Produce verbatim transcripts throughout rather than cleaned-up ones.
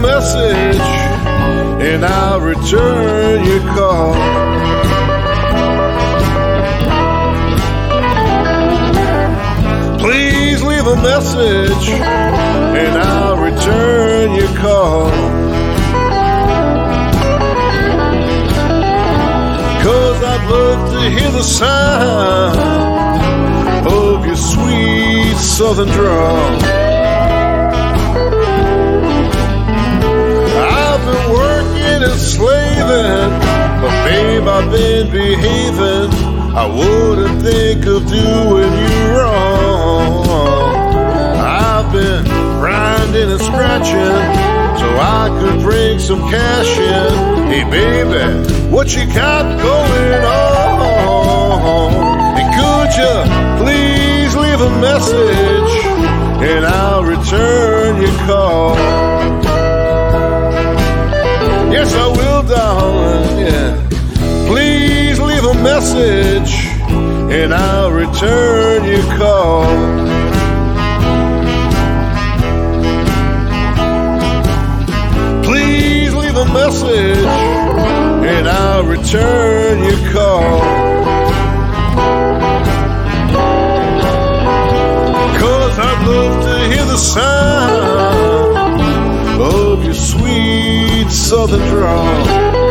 message and I'll return your call. Please leave a message and I'll return your call. Cause I'd love to hear the sound of your sweet southern drawl. I've been working and slaving, but babe, I've been behaving. I wouldn't think of doing you wrong. I've been grinding and scratching so I could bring some cash in. Hey baby, what you got going on? And could you please leave a message and I'll return your call. Yes, I will, darling, yeah. Please leave a message and I'll return your call. Please leave a message and I'll return your call. Cause I'd love to hear the sound of your sweet southern drawl.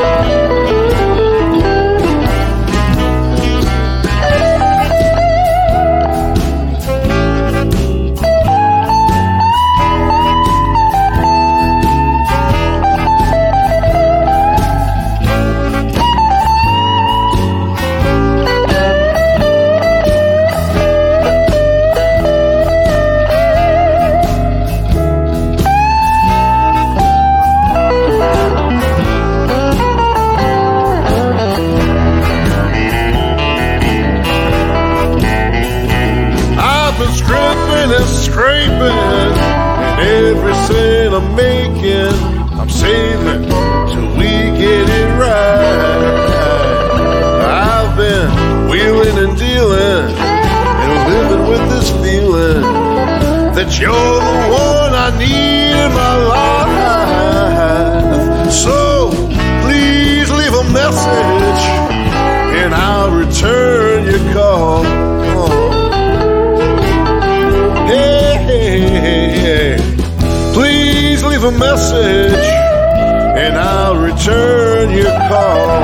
Scraping every cent I'm making, I'm saving till we get it right. I've been wheeling and dealing and living with this feeling that you're the one I need in my life. So please leave a message and I'll return your call. Please leave a message and I'll return your call.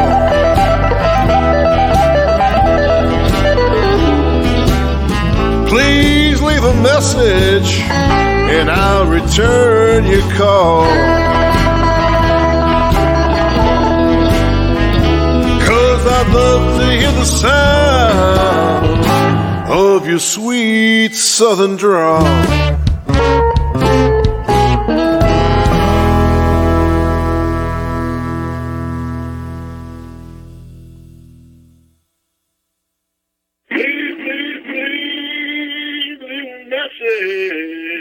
Please leave a message and I'll return your call. Cause I'd love to hear the sound of your sweet southern drawl. Please, please, please leave a message